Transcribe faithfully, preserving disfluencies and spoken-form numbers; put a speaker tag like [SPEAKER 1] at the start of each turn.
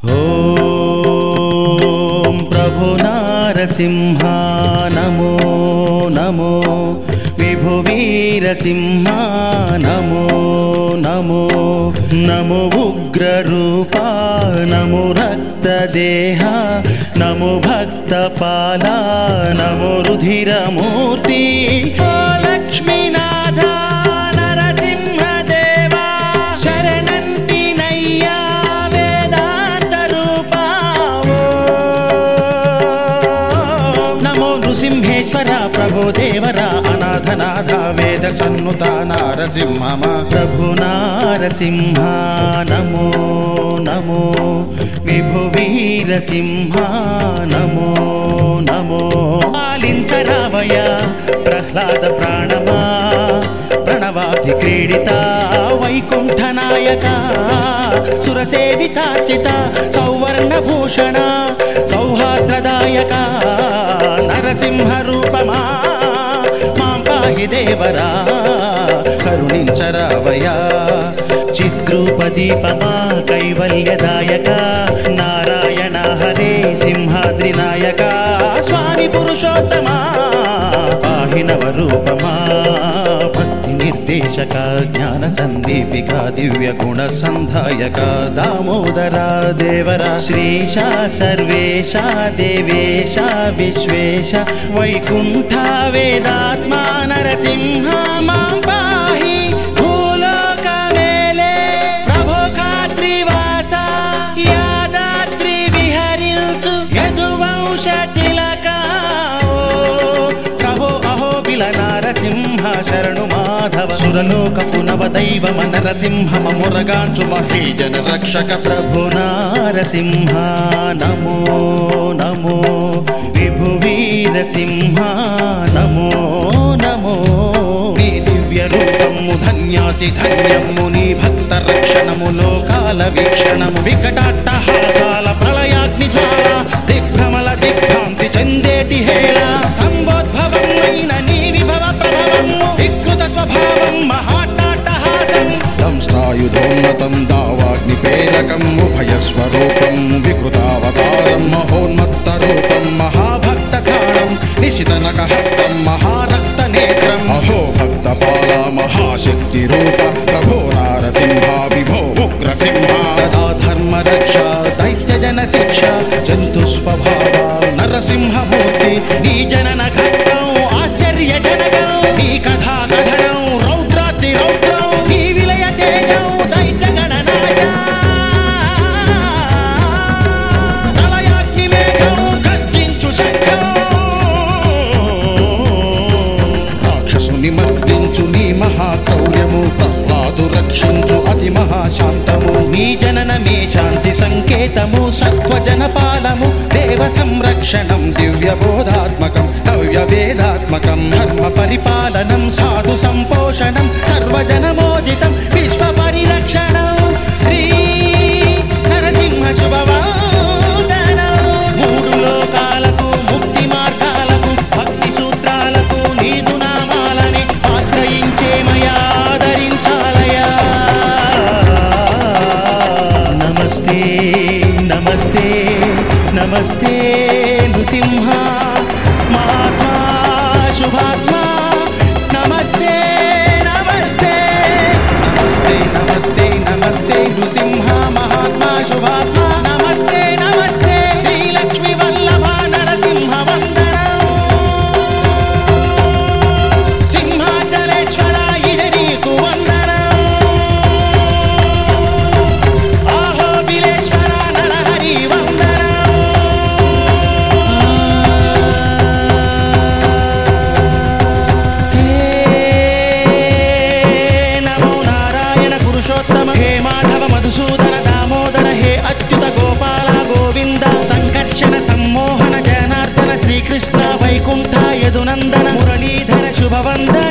[SPEAKER 1] ఓం ప్రభు నారసింహ నమో నమో, విభు వీరసింహ నమో నమో, నమో ఉగ్రరూప నమో రక్తదేహ, నమో భక్తపాల నమో రుధిరమూర్తి. ఓ లక్ష్మీనాథ నరసింహదేవా శరణంటి నయ్యా వేదాంత రూపా. నమో నృసింహేశ్వర ప్రభో దేవరా అనాథనాథ వేద సన్నుత నారసింహమ. ప్రభు నారసింహ నమో నమో, విభు వీరసింహ నమో నమో. పాలించరావయ ప్రహ్లాద ప్రాణమా, ప్రణవాధి క్రీడిత వైకుంఠ నాయక, సురసేవితార్చిత సౌవర్ణభూషణ సౌహార్ద్రదాయక నరసింహ రూపమా. మాం పాహి దేవరా కరుణించరావయా, చిద్రూపదీపమా కైవల్యదాయక నారాయణ హరే సింహాద్రి నాయక. స్వామి పురుషోత్తమా పాహి నవరూపమా, భక్తి నిర్దేశక జ్ఞాన సందీపిక దివ్య గుణ సంధాయక దామోదర దేవర. శ్రీశ సర్వేశ దేవేశ విశ్వేశ వైకుంఠ వేదాత్మా నరసింహ మాం పాహి. నరసింహ శరణు మాధవ సురలోకపు నవదైవమ నరసింహ మురగాంచు మహీజన రక్షక. ప్రభు నారసింహ నమో నమో, విభు వీరసింహ నమో నమో. నీ దివ్య రూపము ధన్యాతి ధన్యము, నీ భక్త రక్షణము లోకాల వీక్షణము. వికటాట్టహాసాల ప్రళయాగ్ని జ్వాల దిగ్భ్రమల దిగ్భ్రాంతి చెందేటి హేళ. స్తంభోద్భవం అయిన నీ విభవ ప్రభవం, వికృత స్వభావం మహాట్టాట్టహాసం. దంష్ట్రాయుధోన్నతం దావాగ్ని ప్రేరకం, ఉభయస్వరూపం వికృతావతారం. మహోన్మత్త రూపం మహాభక్త ఘాణం, నిశితనక హస్తం మహారక్త నేత్రం. అహో భక్తపాల మహాశక్తి రూప ప్రభో నారసింహ విభో ఉగ్రసింహ. సదా ధర్మ రక్ష దైత్య జన శిక్ష జంతు స్వభావ నరసింహమూర్తి. నీ జనన ఘట్టం ఆశ్చర్య జనకం, నీ కథా కథనం రౌద్రాతి రౌద్రం. నీ విలయ తేజం దైత్య గణనాశ, ప్రళయాగ్ని మేఘం గర్జించు శంఖం. రాక్షసుని మర్దించు నీ మహాక్రౌర్యము, ప్రహ్లాదు రక్షించు అతి మహాశాంతము. నీ జననమే శాంతి సంకేతము, సత్వజనపాలము దేవ సంరక్షణం. దివ్య బోధాత్మకం నవ్య వేదాత్మకం, ధర్మ పరిపాలనం సాధు సంపోషణం. సర్వజనమోజితం విశ్వ పరిరక్షణం. శ్రీ నరసింహ శుభవాదనం. మూడు లోకాలకు ముక్తి మార్గాలకు భక్తి సూత్రాలకు నీదు నామాలని ఆశ్రయించేమయా ఆదరించాలయా. నమస్తే నమస్తే నమస్తే నృసింహ మహాత్మా శుభాత్మా. నమస్తే నమస్తే నమస్తే నమస్తే నమస్తే నృసింహ మహాత్మా శుభాత్మా. నమస్తే నమస్తే శ్రీలక్ష్మి వల్లభ నరసింహ వందనం. సింహాచలేశ్వర ఇది నీకు వందనం. ఆహో బిలేశ్వర నరహరి వందనం. హే మాధవ మధుసూదన దామోదర, హే అచ్యుత గోపాల గోవింద. సంకర్షణ సమ్మోహన జనార్దన శ్రీకృష్ణ వైకుంఠ యదునందన మురళీధర శుభవందన.